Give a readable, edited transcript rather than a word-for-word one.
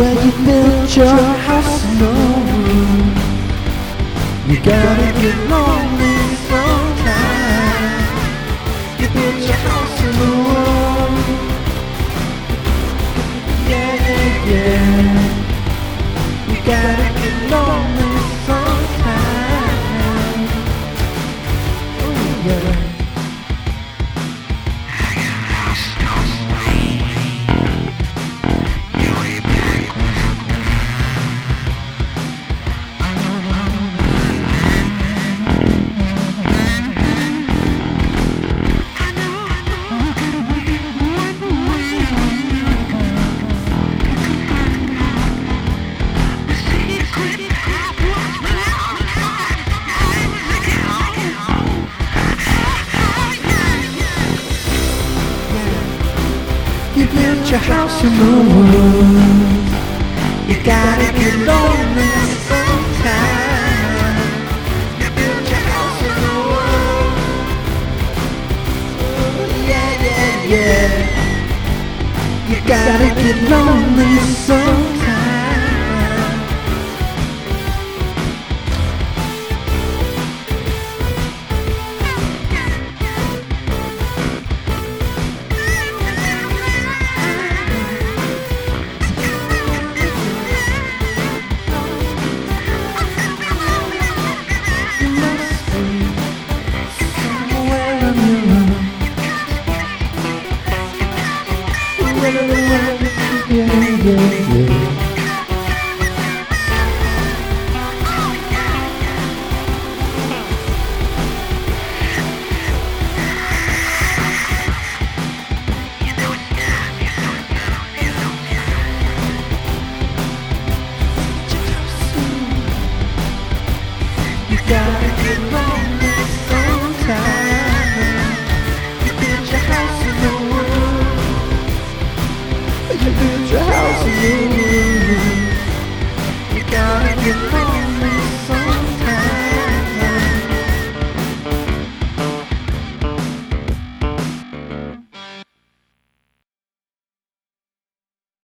Where you built your house in the room. You gotta get lonely sometimes. You built your house in the room. Yeah, yeah, yeah. You gotta get lonely sometimes. Oh yeah. You built your house in the woods. You gotta get lonely sometimes. You built your house in the woods. Yeah, yeah, yeah. You gotta get lonely sometimes.